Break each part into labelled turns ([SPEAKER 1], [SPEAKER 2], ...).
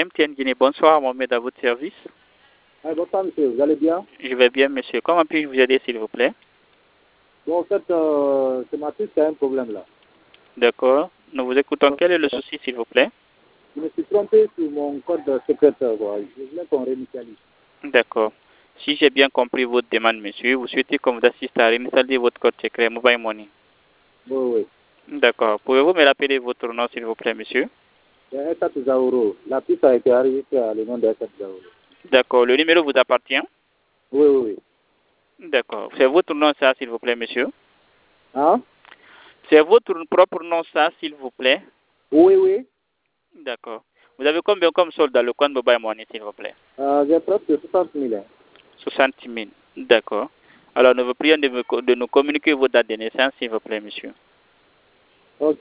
[SPEAKER 1] MTN Guinée, bonsoir, Mohamed, à votre service.
[SPEAKER 2] Bonsoir, monsieur, vous allez bien?
[SPEAKER 1] Je vais bien, monsieur. Comment puis-je vous aider, s'il vous plaît?
[SPEAKER 2] Bon, en fait, c'est ma fille qui a un problème là.
[SPEAKER 1] D'accord. Nous vous écoutons. Quel est le souci, s'il vous plaît?
[SPEAKER 2] Je me suis trompé sur mon code secrétaire. Je voulais qu'on réinitialise.
[SPEAKER 1] D'accord. Si j'ai bien compris votre demande, monsieur, vous souhaitez qu'on vous assiste à réinitialiser votre code secret Mobile Money.
[SPEAKER 2] Oui, oui.
[SPEAKER 1] D'accord. Pouvez-vous me rappeler votre nom, s'il vous plaît, monsieur?
[SPEAKER 2] C'est Esat Zaouro. La piste a été enregistrée à le nom d'Esat Zaouro.
[SPEAKER 1] D'accord. Le numéro vous appartient?
[SPEAKER 2] Oui, oui, oui.
[SPEAKER 1] D'accord. C'est votre nom, ça, s'il vous plaît, monsieur?
[SPEAKER 2] Hein?
[SPEAKER 1] C'est votre propre nom, ça, s'il vous plaît?
[SPEAKER 2] Oui, oui.
[SPEAKER 1] D'accord. Vous avez combien comme solde dans le compte Mobile Money, s'il vous plaît?
[SPEAKER 2] J'ai presque 60 000.
[SPEAKER 1] 60 000. D'accord. Alors, nous vous prions de nous communiquer vos dates de naissance, s'il vous plaît, monsieur.
[SPEAKER 2] Ok.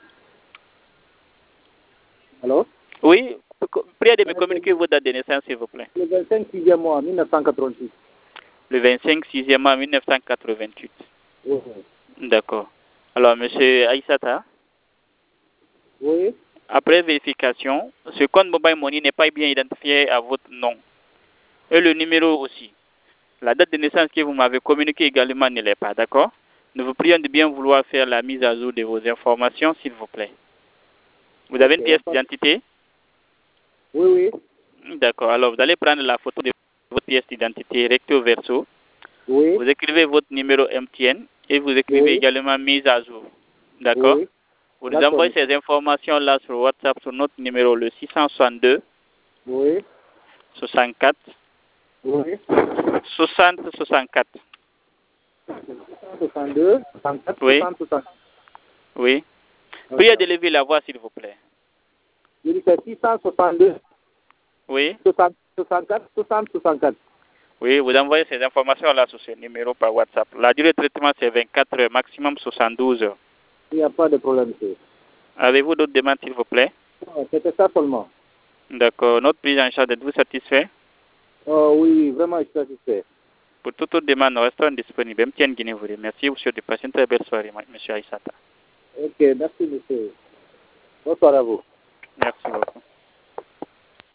[SPEAKER 2] Allô?
[SPEAKER 1] Oui, priez de me communiquer vos dates de naissance, s'il vous plaît.
[SPEAKER 2] Le 25 6e mois, 1988.
[SPEAKER 1] Le 25 6e mois 1988.
[SPEAKER 2] Oui.
[SPEAKER 1] D'accord. Alors, monsieur Aïssata,
[SPEAKER 2] Oui.
[SPEAKER 1] après vérification, ce compte Mobile Money n'est pas bien identifié à votre nom. Et le numéro aussi. La date de naissance que vous m'avez communiquée également ne l'est pas, d'accord? Nous vous prions de bien vouloir faire la mise à jour de vos informations, s'il vous plaît. Vous avez une pièce d'identité?
[SPEAKER 2] Oui,
[SPEAKER 1] oui. D'accord. Alors, vous allez prendre la photo de votre pièce d'identité recto verso.
[SPEAKER 2] Oui.
[SPEAKER 1] Vous écrivez votre numéro MTN et vous écrivez également mise à jour. D'accord?
[SPEAKER 2] Oui.
[SPEAKER 1] Vous nous envoyez ces informations-là sur WhatsApp sur notre numéro, le 662
[SPEAKER 2] Oui.
[SPEAKER 1] 64
[SPEAKER 2] Oui.
[SPEAKER 1] 60 64.
[SPEAKER 2] 62, 64,
[SPEAKER 1] Oui.
[SPEAKER 2] 60, 60.
[SPEAKER 1] Oui. Priez de lever la voix, s'il vous plaît.
[SPEAKER 2] Je dis c'est 662.
[SPEAKER 1] Oui.
[SPEAKER 2] 64, 60, 64.
[SPEAKER 1] Oui, vous envoyez ces informations-là sur ce numéro par WhatsApp. La durée de traitement, c'est 24 heures, maximum 72 heures.
[SPEAKER 2] Il n'y a pas de problème, monsieur.
[SPEAKER 1] Avez-vous d'autres demandes, s'il vous plaît?
[SPEAKER 2] Non, c'était ça seulement.
[SPEAKER 1] D'accord. Notre prise en charge, êtes-vous satisfait?
[SPEAKER 2] Oui, vraiment, je suis satisfait.
[SPEAKER 1] Pour toute autre demande, nous restons disponibles. MTN Guinée vous remercie. Vous souhaitez passer une très belle soirée, monsieur Aïssata.
[SPEAKER 2] Ok, merci, monsieur. Bonsoir à vous.
[SPEAKER 1] Merci beaucoup.